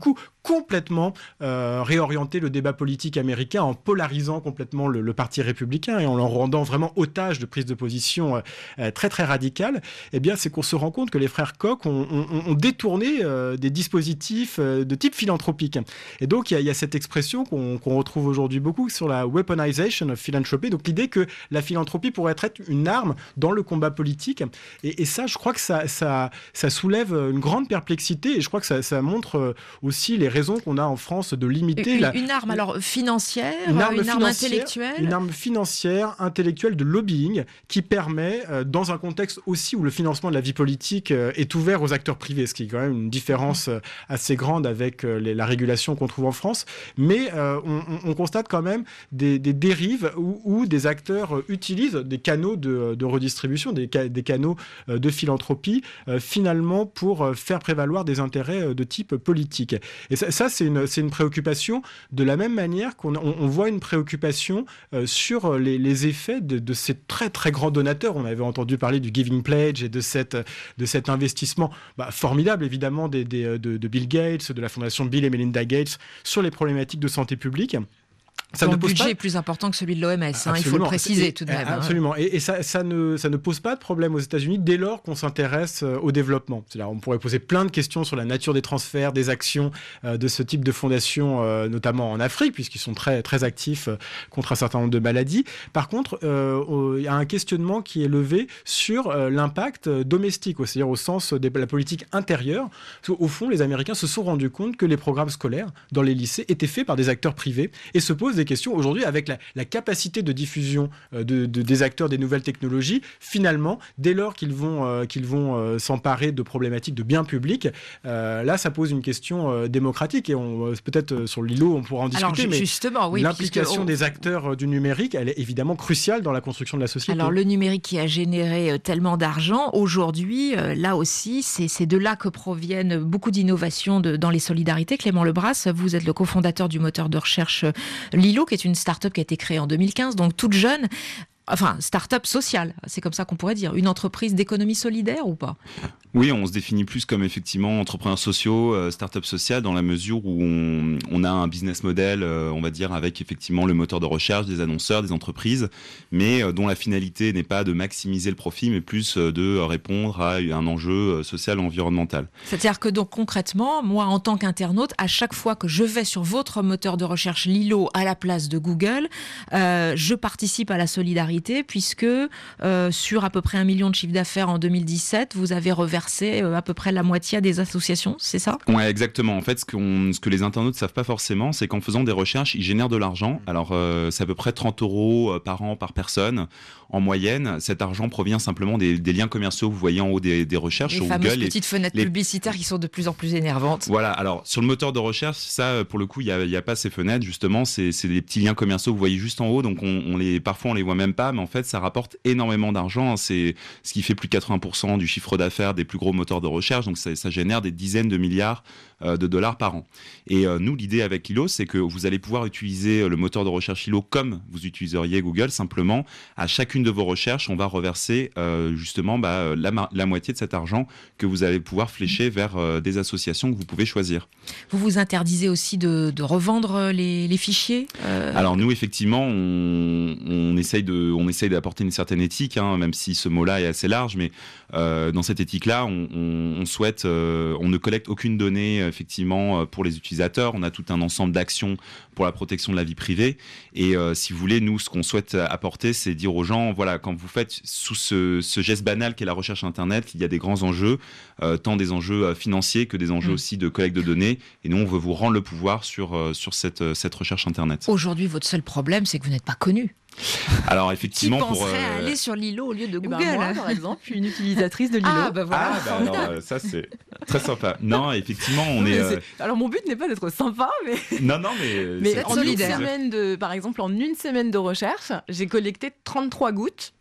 complètement euh, réorienté le débat politique américain en polarisant complètement le, le parti républicain et en le rendant vraiment otage de prise de position euh, très très radicale, eh bien c'est qu'on se rend compte que les frères Koch ont, ont, ont détourné euh, des dispositifs euh, de type philanthropique. Et donc il y, y a cette expression qu'on, qu'on retrouve aujourd'hui beaucoup sur la weaponization of philanthropy, donc l'idée que la philanthropie pourrait être une arme dans le combat politique. Et, et ça, je crois que ça, ça, ça soulève une grande perplexité et je crois que ça, ça montre aussi les raisons qu'on a en France de limiter... Une, la, une arme alors financière, une arme, une financière, arme intellectuelle Une arme financière, intellectuelle, de lobbying qui permet, euh, dans un contexte aussi où le financement de la vie politique euh, est ouvert aux acteurs privés, ce qui est quand même une différence euh, assez grande avec euh, les, la régulation qu'on trouve en France, mais euh, on, on constate quand même des, des dérives où, où des acteurs euh, utilisent des canaux de, de redistribution, des, des canaux euh, de philanthropie, euh, finalement pour euh, faire prévaloir des intérêts euh, de type politique. Et ça, ça c'est, une, c'est une préoccupation de la même manière qu'on on, on voit une préoccupation euh, sur les, les effets de, de ces très très grands donateurs. On avait entendu parler du Giving Pledge et de, cette, de cet investissement bah, formidable évidemment des, des, de, de Bill Gates, de la fondation Bill et Melinda Gates sur les problématiques de santé publique. Ça le budget pas... est plus important que celui de l'O M S, hein, il faut le préciser et, tout de même. Absolument, et, et ça, ça, ne, ça ne pose pas de problème aux États-Unis dès lors qu'on s'intéresse au développement. C'est-à-dire, on pourrait poser plein de questions sur la nature des transferts, des actions euh, de ce type de fondations, euh, notamment en Afrique, puisqu'ils sont très, très actifs euh, contre un certain nombre de maladies. Par contre, euh, il y a un questionnement qui est levé sur euh, l'impact domestique, c'est-à-dire au sens de la politique intérieure. Au fond, les Américains se sont rendus compte que les programmes scolaires dans les lycées étaient faits par des acteurs privés et se posent des questions aujourd'hui avec la, la capacité de diffusion euh, de, de, des acteurs des nouvelles technologies. Finalement, dès lors qu'ils vont, euh, qu'ils vont euh, s'emparer de problématiques de biens publics, euh, là, ça pose une question euh, démocratique et on, euh, peut-être euh, sur l'îlot, on pourra en discuter. Alors, mais justement, oui, l'implication on... des acteurs euh, du numérique, elle est évidemment cruciale dans la construction de la société. Alors, le numérique qui a généré euh, tellement d'argent, aujourd'hui, euh, là aussi, c'est, c'est de là que proviennent beaucoup d'innovations de, dans les solidarités. Clément Lebras, vous êtes le cofondateur du moteur de recherche euh, Lilo, qui est une start-up qui a été créée en deux mille quinze, donc toute jeune. Enfin, start-up sociale, c'est comme ça qu'on pourrait dire. Une entreprise d'économie solidaire ou pas ? Oui, on se définit plus comme effectivement entrepreneurs sociaux, euh, start-up social, dans la mesure où on, on a un business model, euh, on va dire, avec effectivement le moteur de recherche, des annonceurs, des entreprises, mais euh, dont la finalité n'est pas de maximiser le profit, mais plus euh, de répondre à un enjeu euh, social, environnemental. C'est-à-dire que donc concrètement, moi en tant qu'internaute, à chaque fois que je vais sur votre moteur de recherche Lilo à la place de Google, euh, je participe à la solidarité puisque euh, sur à peu près un million de chiffre d'affaires en deux mille dix-sept, vous avez reversé à peu près la moitié des associations, c'est ça ? Ouais, exactement. En fait, ce, qu'on, ce que les internautes ne savent pas forcément, c'est qu'en faisant des recherches, ils génèrent de l'argent. Alors, euh, c'est à peu près trente euros par an par personne. En moyenne, cet argent provient simplement des, des liens commerciaux que vous voyez en haut des, des recherches les sur fameuses Google. petites les, fenêtres les... publicitaires qui sont de plus en plus énervantes. Voilà. Alors, sur le moteur de recherche, ça, pour le coup, il n'y a, y a pas ces fenêtres, justement. C'est, c'est des petits liens commerciaux que vous voyez juste en haut. Donc, on, on les, parfois, on les voit même pas. Mais en fait, ça rapporte énormément d'argent. C'est ce qui fait plus de quatre-vingts pour cent du chiffre d'affaires des plus gros moteurs de recherche. Donc, ça, ça génère des dizaines de milliards euh, de dollars par an. Et euh, nous, l'idée avec Lilo, c'est que vous allez pouvoir utiliser le moteur de recherche Lilo comme vous utiliseriez Google. Simplement, à chacune de vos recherches, on va reverser euh, justement bah, la, la moitié de cet argent que vous allez pouvoir flécher vers euh, des associations que vous pouvez choisir. Vous vous interdisez aussi de, de revendre les, les fichiers euh... Alors nous, effectivement, on, on, essaye de, on essaye d'apporter une certaine éthique, hein, même si ce mot-là est assez large, mais euh, dans cette éthique-là, on, on, on souhaite, euh, on ne collecte aucune donnée effectivement pour les utilisateurs. On a tout un ensemble d'actions pour la protection de la vie privée. Et euh, si vous voulez, nous, ce qu'on souhaite apporter, c'est dire aux gens, voilà, quand vous faites sous ce, ce geste banal qu'est la recherche Internet, il y a des grands enjeux, euh, tant des enjeux financiers que des enjeux mmh. aussi de collecte de données. Et nous, on veut vous rendre le pouvoir sur, euh, sur cette, cette recherche Internet. Aujourd'hui, votre seul problème, c'est que vous n'êtes pas connu. Alors effectivement, qui penserait pour euh... aller sur Lilo au lieu de Google, eh ben moi, par exemple, une utilisatrice de Lilo. Ah bah voilà. Ah, bah alors, ça c'est très sympa. Non, effectivement, on est, euh... est. Alors mon but n'est pas d'être sympa, mais. Non, non, mais. Mais en une semaine de, par exemple, en une semaine de recherche, j'ai collecté trente-trois gouttes.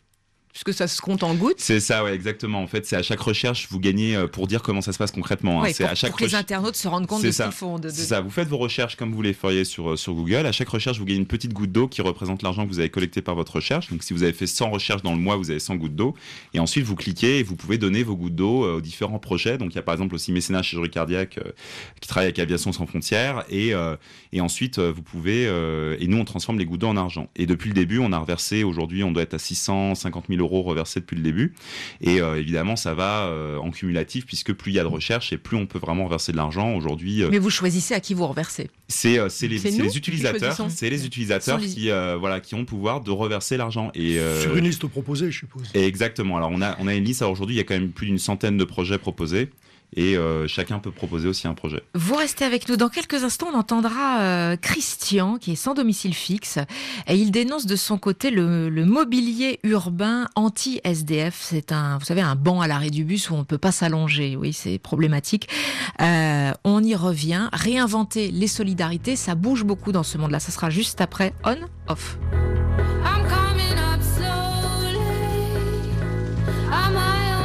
puisque ça se compte en gouttes. C'est ça, ouais, exactement. En fait, c'est à chaque recherche, vous gagnez, euh, pour dire comment ça se passe concrètement. Hein. Ouais, c'est pour, à chaque pour que les recherche... internautes se rendent compte c'est de ça. ce qu'ils font. De, de... C'est ça, vous faites vos recherches comme vous les feriez sur, sur Google. À chaque recherche, vous gagnez une petite goutte d'eau qui représente l'argent que vous avez collecté par votre recherche. Donc, si vous avez fait cent recherches dans le mois, vous avez cent gouttes d'eau. Et ensuite, vous cliquez et vous pouvez donner vos gouttes d'eau euh, aux différents projets. Donc, il y a par exemple aussi Mécénat Chirurgie Cardiaque euh, qui travaille avec Aviation Sans Frontières. Et, euh, et ensuite, euh, vous pouvez... Euh, et nous, on transforme les gouttes d'eau en argent. Et depuis le début, on a reversé, aujourd'hui, on doit être à six cent cinquante mille euros reversés depuis le début. Et euh, évidemment, ça va euh, en cumulatif, puisque plus il y a de recherches et plus on peut vraiment reverser de l'argent. Aujourd'hui, euh, mais vous choisissez à qui vous reversez. C'est, euh, c'est, les, c'est c'est les utilisateurs, qui c'est les utilisateurs les... qui, euh, voilà, qui ont le pouvoir de reverser l'argent. Et, euh, sur une liste proposée, je suppose. Et exactement. Alors, on a, on a une liste. Alors, aujourd'hui, il y a quand même plus d'une centaine de projets proposés. Et euh, chacun peut proposer aussi un projet. Vous restez avec nous. Dans quelques instants, on entendra euh, Christian, qui est sans domicile fixe. Et il dénonce de son côté le, le mobilier urbain anti-S D F. C'est un, vous savez, un banc à l'arrêt du bus où on ne peut pas s'allonger. Oui, c'est problématique. Euh, on y revient. Réinventer les solidarités, ça bouge beaucoup dans ce monde-là. Ça sera juste après On Off. I'm coming up slowly. I'm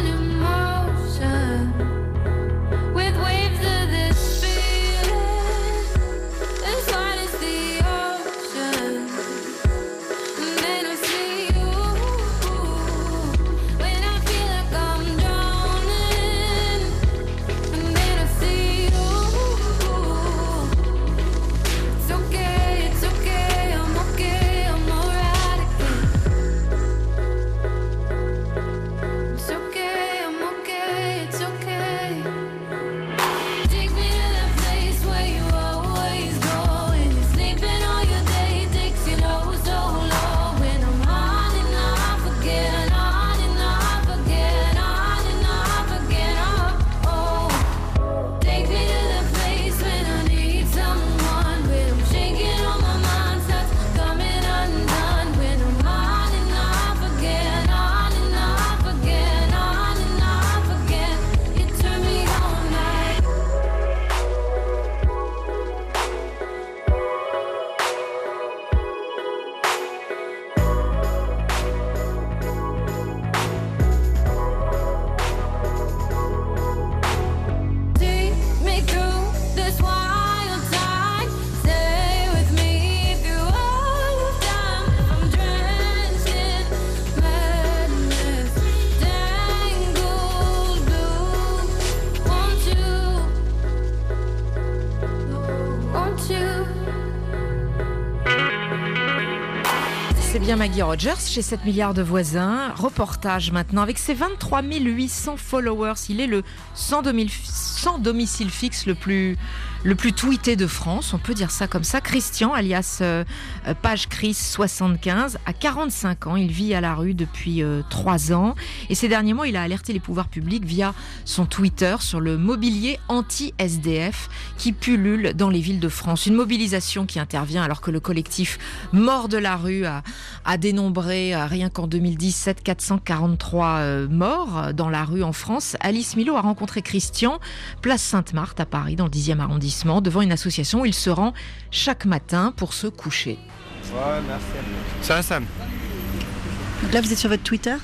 C'est bien Maggie Rogers chez sept milliards de voisins. Reportage maintenant avec ses vingt-trois mille huit cents followers. Il est le sans domicile fixe le plus, le plus tweeté de France. On peut dire ça comme ça. Christian, alias euh, Page Chris soixante-quinze, a quarante-cinq ans. Il vit à la rue depuis euh, trois ans. Et ces derniers mois, il a alerté les pouvoirs publics via son Twitter sur le mobilier anti-S D F qui pullule dans les villes de France. Une mobilisation qui intervient alors que le collectif Mort de la rue a, a dénombré, euh, rien qu'en deux mille dix-sept, quatre cent quarante-trois euh, morts dans la rue en France. Alice Milo a rencontré Christian, place Sainte-Marthe à Paris, dans le dixième arrondissement, devant une association où il se rend chaque matin pour se coucher. Ouais, merci. Ça va, Sam? Donc là, vous êtes sur votre Twitter?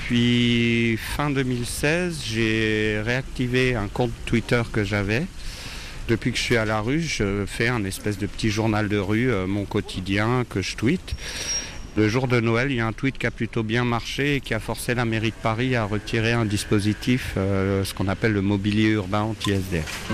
Depuis fin deux mille seize, j'ai réactivé un compte Twitter que j'avais. Depuis que je suis à la rue, je fais un espèce de petit journal de rue, euh, mon quotidien que je tweete. Le jour de Noël, il y a un tweet qui a plutôt bien marché et qui a forcé la mairie de Paris à retirer un dispositif, euh, ce qu'on appelle le mobilier urbain anti-S D F.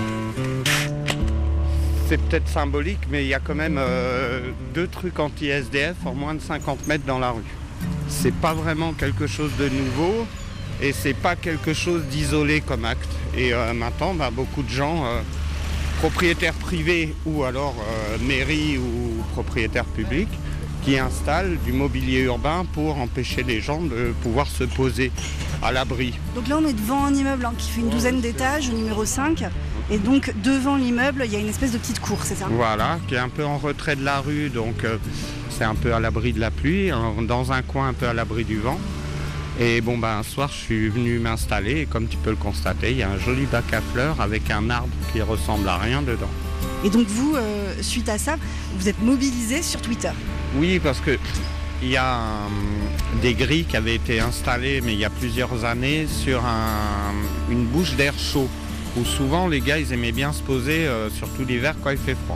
C'est peut-être symbolique, mais il y a quand même euh, deux trucs anti-S D F en moins de cinquante mètres dans la rue. C'est pas vraiment quelque chose de nouveau et c'est pas quelque chose d'isolé comme acte. Et euh, maintenant, bah, beaucoup de gens, euh, propriétaires privés ou alors euh, mairie ou propriétaires publics, qui installent du mobilier urbain pour empêcher les gens de pouvoir se poser à l'abri. Donc là, on est devant un immeuble hein, qui fait une douzaine d'étages, au numéro cinq. Et donc, devant l'immeuble, il y a une espèce de petite cour, c'est ça? Voilà, qui est un peu en retrait de la rue, donc euh, c'est un peu à l'abri de la pluie, hein, dans un coin un peu à l'abri du vent. Et bon, ben, un soir, je suis venu m'installer et comme tu peux le constater, il y a un joli bac à fleurs avec un arbre qui ressemble à rien dedans. Et donc vous, euh, suite à ça, vous êtes mobilisé sur Twitter? Oui, parce que il y a un, des grilles qui avaient été installées, mais il y a plusieurs années, sur un, une bouche d'air chaud, où souvent les gars, ils aimaient bien se poser, euh, surtout l'hiver, quand il fait froid.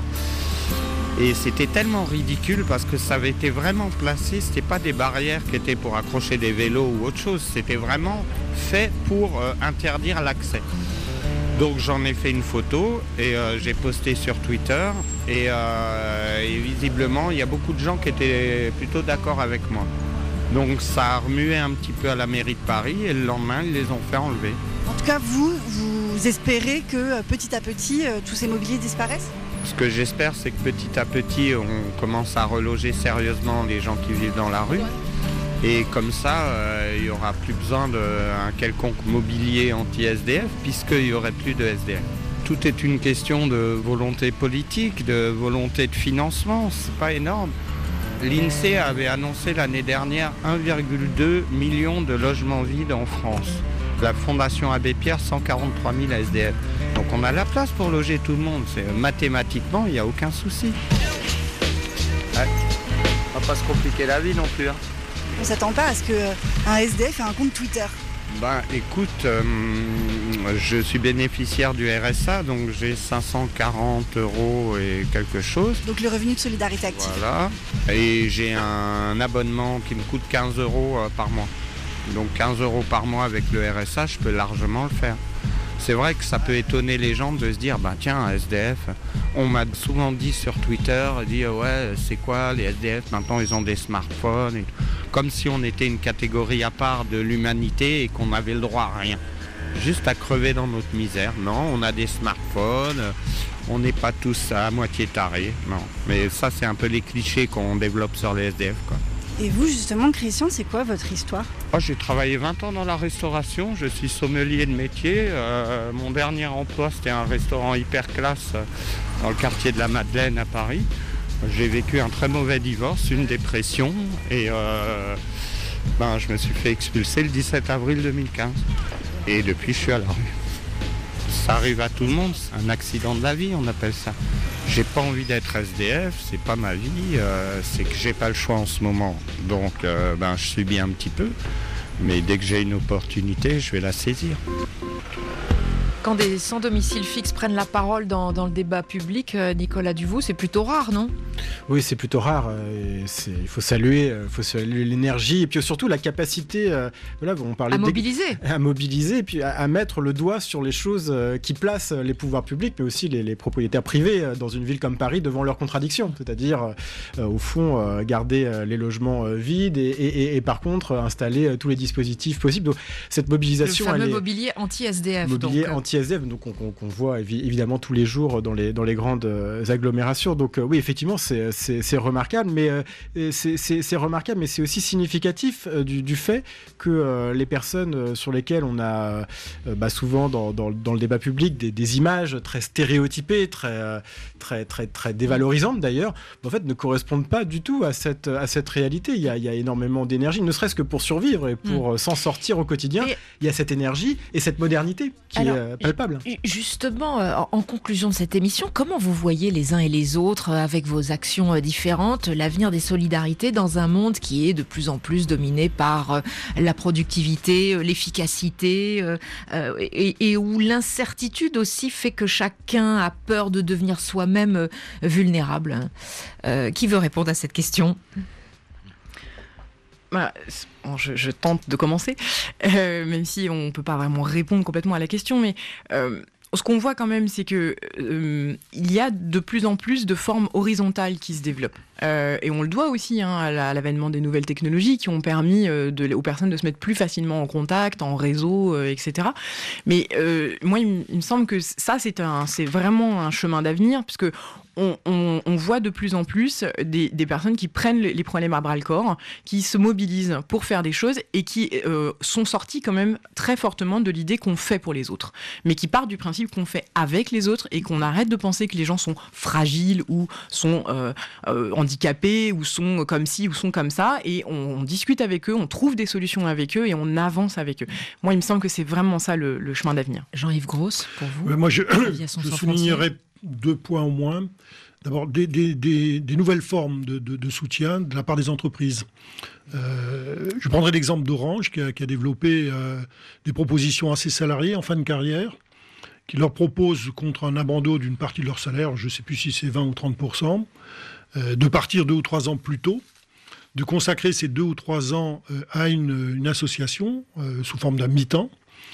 Et c'était tellement ridicule parce que ça avait été vraiment placé, c'était pas des barrières qui étaient pour accrocher des vélos ou autre chose, c'était vraiment fait pour euh, interdire l'accès. Donc j'en ai fait une photo et euh, j'ai posté sur Twitter et, euh, et visiblement il y a beaucoup de gens qui étaient plutôt d'accord avec moi. Donc ça a remué un petit peu à la mairie de Paris et le lendemain ils les ont fait enlever. En tout cas, vous, vous espérez que euh, petit à petit euh, tous ces mobiliers disparaissent ? Ce que j'espère, c'est que petit à petit on commence à reloger sérieusement les gens qui vivent dans la rue. Et comme ça, euh, il n'y aura plus besoin d'un quelconque mobilier anti-S D F, puisqu'il n'y aurait plus de S D F. Tout est une question de volonté politique, de volonté de financement, c'est pas énorme. L'INSEE avait annoncé l'année dernière un virgule deux million de logements vides en France. La Fondation Abbé Pierre, cent quarante-trois mille S D F. Donc on a la place pour loger tout le monde. C'est, mathématiquement, il n'y a aucun souci. Ouais. On va pas se compliquer la vie non plus. Hein. On ne s'attend pas à ce qu'un S D F ait un compte Twitter. Ben écoute, euh, je suis bénéficiaire du R S A, donc j'ai cinq cent quarante euros et quelque chose. Donc le revenu de solidarité active. Voilà. Et j'ai un abonnement qui me coûte quinze euros par mois. Donc quinze euros par mois avec le R S A, je peux largement le faire. C'est vrai que ça peut étonner les gens de se dire, bah tiens, S D F, on m'a souvent dit sur Twitter, dit ouais, c'est quoi les S D F, maintenant ils ont des smartphones, et... comme si on était une catégorie à part de l'humanité et qu'on avait le droit à rien, juste à crever dans notre misère. Non, on a des smartphones, on n'est pas tous à moitié tarés, non. Mais ça, c'est un peu les clichés qu'on développe sur les S D F, quoi. Et vous, justement, Christian, c'est quoi votre histoire ? Oh, j'ai travaillé vingt ans dans la restauration, je suis sommelier de métier. Euh, mon dernier emploi, c'était un restaurant hyper classe euh, dans le quartier de la Madeleine à Paris. J'ai vécu un très mauvais divorce, une dépression, et euh, ben, je me suis fait expulser le dix-sept avril deux mille quinze. Et depuis, je suis à la rue. Ça arrive à tout le monde, c'est un accident de la vie, on appelle ça. J'ai pas envie d'être S D F, c'est pas ma vie, euh, c'est que j'ai pas le choix en ce moment. Donc euh, ben, je subis un petit peu, mais dès que j'ai une opportunité, je vais la saisir. Quand des sans domicile fixe prennent la parole dans, dans le débat public, Nicolas Duvaux, c'est plutôt rare, non ? Oui, c'est plutôt rare. Et c'est, il faut saluer, il faut saluer l'énergie et puis surtout la capacité, euh, voilà, on parlait à mobiliser, à mobiliser, et puis à, à mettre le doigt sur les choses qui placent les pouvoirs publics, mais aussi les, les propriétaires privés dans une ville comme Paris devant leurs contradictions, c'est-à-dire euh, au fond euh, garder euh, les logements euh, vides et, et, et, et par contre installer euh, tous les dispositifs possibles. Donc, cette mobilisation, le fameux elle est mobilier anti-S D F. Mobilier donc. anti-S D F, donc on, on, qu'on voit évidemment tous les jours dans les dans les grandes agglomérations. Donc euh, oui, effectivement, c'est c'est, c'est remarquable, mais euh, c'est, c'est, c'est remarquable, mais c'est aussi significatif euh, du, du fait que euh, les personnes sur lesquelles on a euh, bah, souvent dans, dans, dans le débat public des, des images très stéréotypées, très très très très dévalorisantes d'ailleurs, en fait ne correspondent pas du tout à cette à cette réalité. Il y a il y a énormément d'énergie, ne serait-ce que pour survivre et pour mmh. s'en sortir au quotidien. Et il y a cette énergie et cette modernité qui Alors, est palpable. Justement, en conclusion de cette émission, comment vous voyez les uns et les autres, avec vos actions différentes, l'avenir des solidarités dans un monde qui est de plus en plus dominé par la productivité, l'efficacité, et, et où l'incertitude aussi fait que chacun a peur de devenir soi-même vulnérable. Euh, qui veut répondre à cette question ? Bah, bon, je, je tente de commencer, euh, même si on ne peut pas vraiment répondre complètement à la question, mais euh, ce qu'on voit quand même, c'est que euh, il y a de plus en plus de formes horizontales qui se développent. Euh, et on le doit aussi hein, à, la, à l'avènement des nouvelles technologies qui ont permis euh, de, aux personnes de se mettre plus facilement en contact, en réseau, euh, et cetera. Mais euh, moi, il, il me semble que ça, c'est, un, c'est vraiment un chemin d'avenir, puisque On, on, on voit de plus en plus des, des personnes qui prennent les problèmes à bras-le-corps, qui se mobilisent pour faire des choses et qui euh, sont sorties quand même très fortement de l'idée qu'on fait pour les autres, mais qui partent du principe qu'on fait avec les autres et qu'on arrête de penser que les gens sont fragiles ou sont euh, euh, handicapés ou sont comme ci ou sont comme ça, et on, on discute avec eux, on trouve des solutions avec eux et on avance avec eux. Moi, il me semble que c'est vraiment ça le, le chemin d'avenir. Jean-Yves Grosse, pour vous. Ouais, moi, je, je soulignerais deux points au moins. d'abord des, des, des, des nouvelles formes de, de, de soutien de la part des entreprises. Euh, je prendrai l'exemple d'Orange qui a, qui a développé euh, des propositions à ses salariés en fin de carrière, qui leur propose, contre un abandon d'une partie de leur salaire, je ne sais plus si c'est vingt ou trente pour cent, euh, de partir deux ou trois ans plus tôt, de consacrer ces deux ou trois ans euh, à une, une association euh, sous forme d'un mi-temps.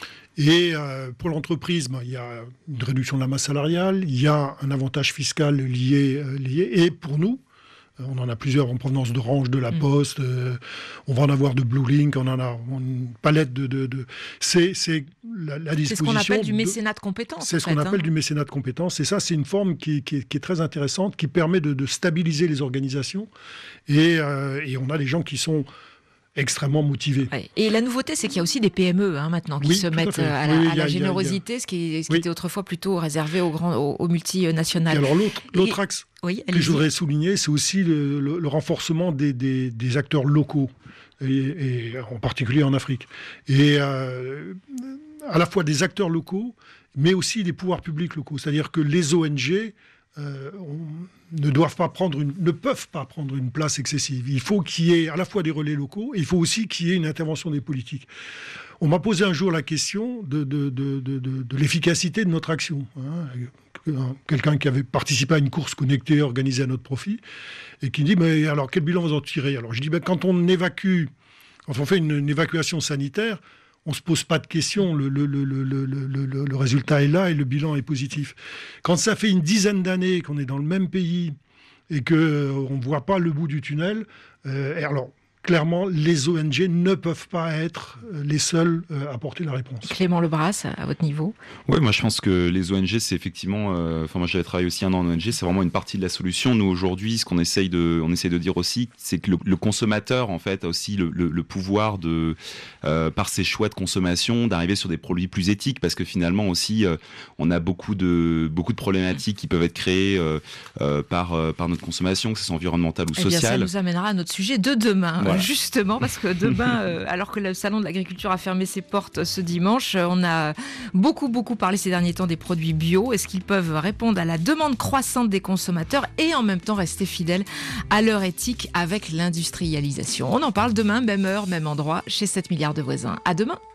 Et euh, pour l'entreprise, ben, il y a une réduction de la masse salariale, il y a un avantage fiscal lié, euh, lié. Et pour nous, on en a plusieurs en provenance d'Orange, de La Poste, euh, on va en avoir de Blue Link, on en a une palette de... de, de... C'est, c'est la, la disposition... C'est ce qu'on appelle du de... mécénat de compétences. C'est ce qu'on fait, appelle hein. du mécénat de compétences. Et ça, c'est une forme qui, qui, qui est très intéressante, qui permet de, de stabiliser les organisations. Et, euh, et on a des gens qui sont extrêmement motivés. Ouais. Et la nouveauté, c'est qu'il y a aussi des P M E hein, maintenant qui oui, se mettent à, à oui, la, à la a, générosité, a, a... ce qui, ce qui oui. était autrefois plutôt réservé aux, grands, aux, aux multinationales. Et alors l'autre, l'autre et... axe oui, que je voudrais souligner, c'est aussi le, le, le renforcement des, des, des acteurs locaux, et, et en particulier en Afrique. Et euh, à la fois des acteurs locaux, mais aussi des pouvoirs publics locaux. C'est-à-dire que les O N G euh, on, ne doivent pas prendre une, ne peuvent pas prendre une place excessive. Il faut qu'il y ait à la fois des relais locaux, et il faut aussi qu'il y ait une intervention des politiques. On m'a posé un jour la question de, de, de, de, de, de l'efficacité de notre action. Hein. Quelqu'un qui avait participé à une course connectée organisée à notre profit et qui dit mais alors quel bilan vous en tirez? Alors je dis ben, quand on évacue, quand on fait une, une évacuation sanitaire, on ne se pose pas de questions, le, le, le, le, le, le, le résultat est là et le bilan est positif. Quand ça fait une dizaine d'années qu'on est dans le même pays et qu'on ne voit pas le bout du tunnel, euh, alors clairement, les O N G ne peuvent pas être les seuls à apporter la réponse. Clément Lebras, à votre niveau? Oui, moi je pense que les O N G, c'est effectivement... Euh, enfin, moi j'avais travaillé aussi un an en O N G, c'est vraiment une partie de la solution. Nous aujourd'hui, ce qu'on essaye de, on essaye de dire aussi, c'est que le, le consommateur, en fait, a aussi le, le, le pouvoir de, euh, par ses choix de consommation, d'arriver sur des produits plus éthiques, parce que finalement aussi, euh, on a beaucoup de, beaucoup de problématiques qui peuvent être créées euh, euh, par, euh, par notre consommation, que ce soit environnementale ou eh bien, sociale. Ça nous amènera à notre sujet de demain. Voilà. Justement, parce que demain, euh, alors que le Salon de l'Agriculture a fermé ses portes ce dimanche, on a beaucoup, beaucoup parlé ces derniers temps des produits bio. Est-ce qu'ils peuvent répondre à la demande croissante des consommateurs et en même temps rester fidèles à leur éthique avec l'industrialisation? On en parle demain, même heure, même endroit, chez sept milliards de voisins. À demain.